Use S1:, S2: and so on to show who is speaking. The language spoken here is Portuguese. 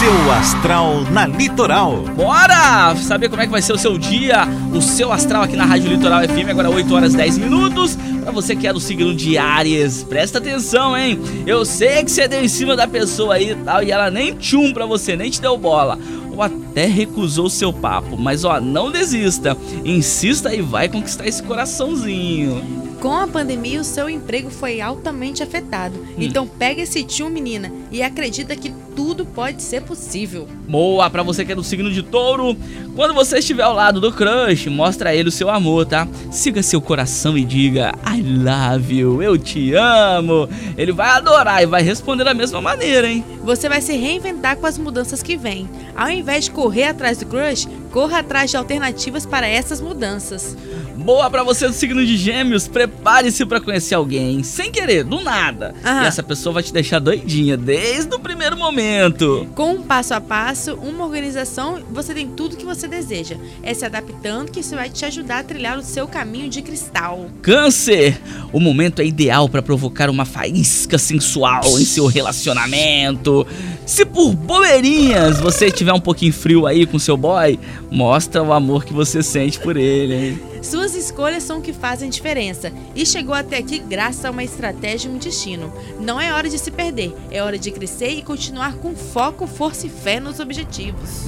S1: Seu Astral na Litoral.
S2: Bora saber como é que vai ser o seu dia, o seu astral aqui na Rádio Litoral FM, agora 8 horas 10 minutos. Pra você que é do signo de Áries, presta atenção, hein? Eu sei que você deu em cima da pessoa aí e tal, e ela nem tchum pra você, nem te deu bola, ou até recusou o seu papo. Mas ó, não desista, insista e vai conquistar esse coraçãozinho.
S3: Com a pandemia, o seu emprego foi altamente afetado. Então pega esse tio, menina, e acredita que tudo pode ser possível.
S2: Boa, pra você que é do signo de Touro, quando você estiver ao lado do crush, mostra a ele o seu amor, tá? Siga seu coração e diga I love you, eu te amo. Ele vai adorar e vai responder da mesma maneira, hein?
S3: Você vai se reinventar com as mudanças que vêm. Ao invés de correr atrás do crush, corra atrás de alternativas para essas mudanças.
S2: Boa pra você do signo de Gêmeos, prepare-se pra conhecer alguém, sem querer, do nada. E essa pessoa vai te deixar doidinha desde o primeiro momento.
S3: Com um passo a passo, uma organização, você tem tudo que você deseja. É se adaptando que isso vai te ajudar a trilhar o seu caminho de cristal.
S2: Câncer, o momento é ideal pra provocar uma faísca sensual em seu relacionamento. Se por bobeirinhas você tiver um pouquinho frio aí com seu boy, mostra o amor que você sente por ele, hein?
S3: Suas escolhas são o que fazem diferença e chegou até aqui graças a uma estratégia e um destino. Não é hora de se perder, é hora de crescer e continuar com foco, força e fé nos objetivos.